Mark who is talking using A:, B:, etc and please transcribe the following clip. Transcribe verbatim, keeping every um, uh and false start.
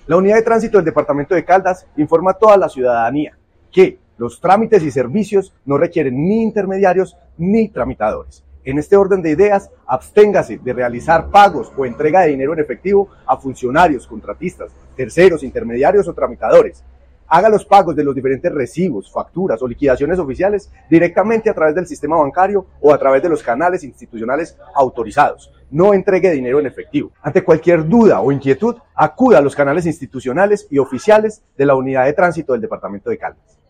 A: La Unidad de Tránsito del Departamento de Caldas informa a toda la ciudadanía que los trámites y servicios no requieren ni intermediarios ni tramitadores. En este orden de ideas, absténgase de realizar pagos o entrega de dinero en efectivo a funcionarios, contratistas, terceros, intermediarios o tramitadores. Haga los pagos de los diferentes recibos, facturas o liquidaciones oficiales directamente a través del sistema bancario o a través de los canales institucionales autorizados. No entregue dinero en efectivo. Ante cualquier duda o inquietud, acuda a los canales institucionales y oficiales de la Unidad de Tránsito del Departamento de Caldas.